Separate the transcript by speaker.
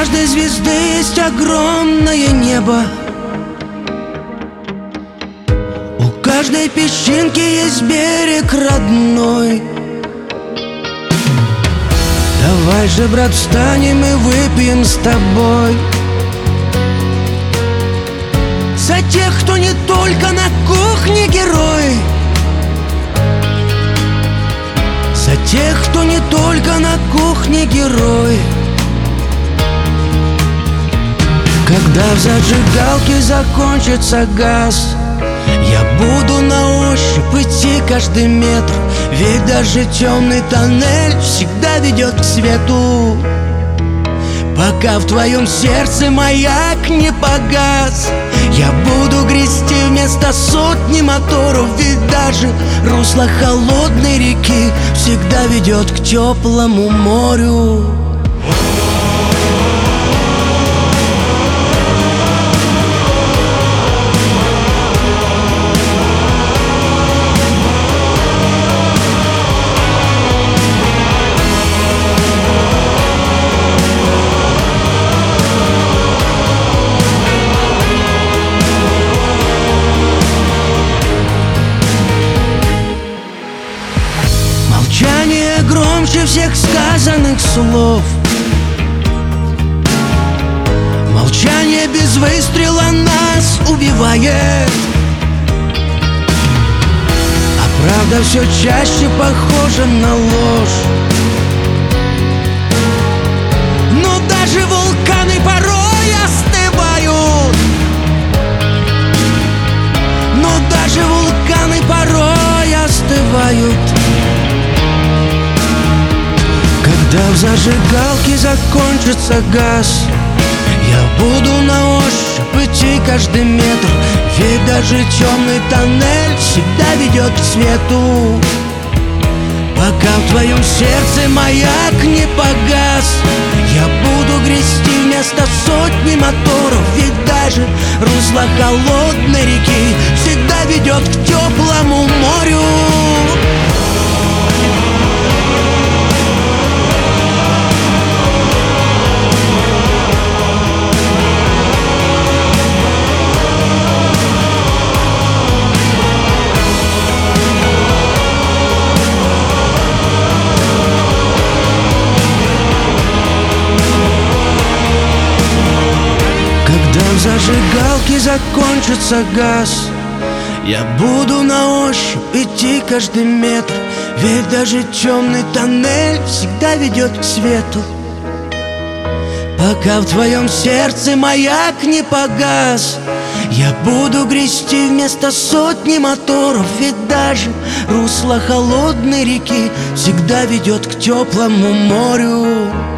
Speaker 1: каждой звезды есть огромное небо, у каждой песчинки есть берег родной. Давай же, брат, встанем и выпьем с тобой за тех, кто не только на кухне герой, за тех, кто не только на кухне герой. Когда в зажигалке закончится газ, я буду на ощупь идти каждый метр, ведь даже темный тоннель всегда ведет к свету. Пока в твоем сердце маяк не погас, я буду грести вместо сотни моторов, ведь даже русло холодной реки всегда ведет к теплому морю. Молчание громче всех сказанных слов, молчание без выстрела нас убивает, а правда все чаще похожа на ложь. Но даже вулканы порой остывают, но даже вулканы порой остывают. Когда в зажигалке закончится газ, я буду на ощупь идти каждый метр, ведь даже темный тоннель всегда ведет к свету. Пока в твоем сердце маяк не погас, я буду грести вместо сотни моторов, ведь даже русло холодной реки всегда ведет к теплому морю. Когда в зажигалке закончится газ, я буду на ощупь идти каждый метр, ведь даже темный тоннель всегда ведет к свету. Пока в твоем сердце маяк не погас, я буду грести вместо сотни моторов, ведь даже русло холодной реки всегда ведет к теплому морю.